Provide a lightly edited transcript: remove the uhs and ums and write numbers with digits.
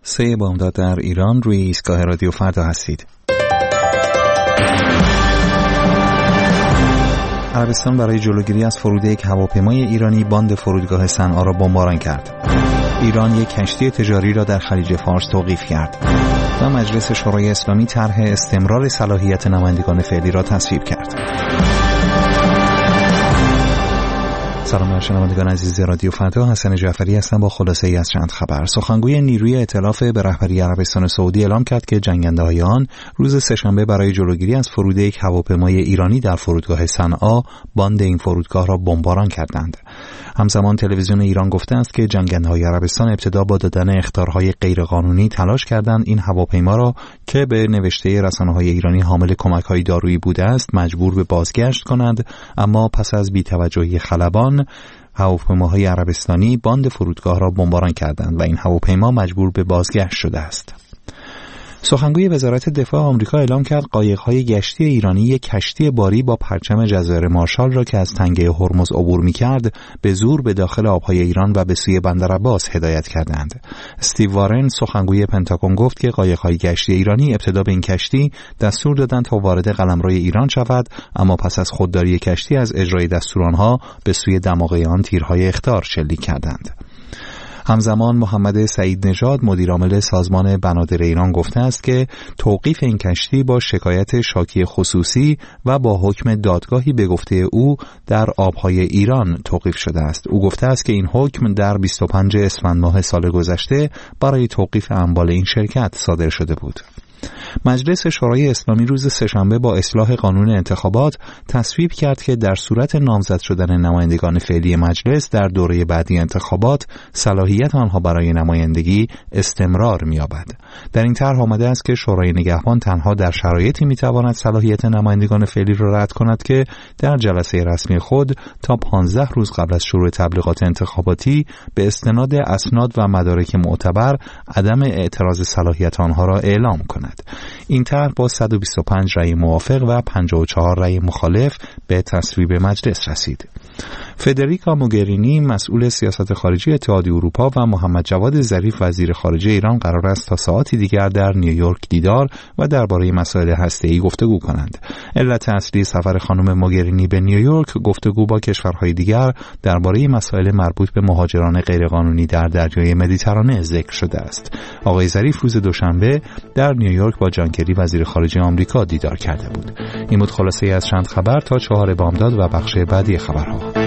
3 بامداد در ایران روی ایستگاه رادیو فردا هستید. عربستان برای جلوگیری از فرود یک هواپیمای ایرانی باند فرودگاه صنعا را بمباران کرد. ایران یک کشتی تجاری را در خلیج فارس توقیف کرد و مجلس شورای اسلامی طرح استمرار صلاحیت نمایندگان فعلی را تصویب کرد. سلام بر شنوندگان عزیز رادیو فردا، حسن جعفری هستم با خلاصه ای از چند خبر. سخنگوی نیروی ائتلاف به رهبری عربستان سعودی اعلام کرد که جنگنده‌های آن روز سه‌شنبه برای جلوگیری از فرود یک هواپیمای ایرانی در فرودگاه صنعا باند این فرودگاه را بمباران کردند. همزمان تلویزیون ایران گفته است که جنگنده‌های عربستان ابتدا با دادن اخطارهای غیرقانونی تلاش کردند این هواپیما را که به نوشته رسانه‌های ایرانی حامل کمک‌های دارویی بوده است مجبور به بازگشت کنند، اما پس از بی‌توجهی خلبان هواپیماهای عربستانی باند فرودگاه را بمباران کردند و این هواپیما مجبور به بازگشت شده است. سخنگوی وزارت دفاع آمریکا اعلام کرد قایق‌های گشتی ایرانی یک کشتی باری با پرچم جزایر مارشال را که از تنگه هرمز عبور می‌کرد به زور به داخل آب‌های ایران و به سوی بندر عباس هدایت کردند. استیو وارن سخنگوی پنتاگون گفت که قایق‌های گشتی ایرانی ابتدا به این کشتی دستور دادند تا وارد قلمرو ایران شود، اما پس از خودداری کشتی از اجرای دستور آنها به سوی دماغه آن تیرهای اخطار شلیک کردند. همزمان محمد سعید نژاد مدیرعامل سازمان بنادر ایران گفته است که توقیف این کشتی با شکایت شاکی خصوصی و با حکم دادگاهی به گفته او در آبهای ایران توقیف شده است. او گفته است که این حکم در 25 اسفند ماه سال گذشته برای توقیف اموال این شرکت صادر شده بود. مجلس شورای اسلامی روز سه‌شنبه با اصلاح قانون انتخابات تصویب کرد که در صورت نامزد شدن نمایندگان فعلی مجلس در دوره بعدی انتخابات صلاحیت آنها برای نمایندگی استمرار می‌یابد. در این طرح آمده است که شورای نگهبان تنها در شرایطی می‌تواند صلاحیت نمایندگان فعلی را رد کند که در جلسه رسمی خود تا 15 روز قبل از شروع تبلیغات انتخاباتی به استناد اسناد و مدارک معتبر عدم اعتراض صلاحیت آنها را اعلام کند. این طرح با 125 رأی موافق و 54 رأی مخالف به تصویب مجلس رسید. فدریکا موگرینی مسئول سیاست خارجی اتحادیه اروپا و محمد جواد ظریف وزیر خارجه ایران قرار است تا ساعاتی دیگر در نیویورک دیدار و درباره مسائل هسته‌ای گفتگو کنند. علت اصلی سفر خانم موگرینی به نیویورک گفتگو با کشورهای دیگر درباره مسائل مربوط به مهاجران غیرقانونی در دریای مدیترانه ذکر شده است. آقای ظریف روز دوشنبه در نیویورک با جان کری وزیر خارجه آمریکا دیدار کرده بود. این بود خلاصه‌ای از چند خبر. تا 4 بامداد و بخش بعدی خبرها.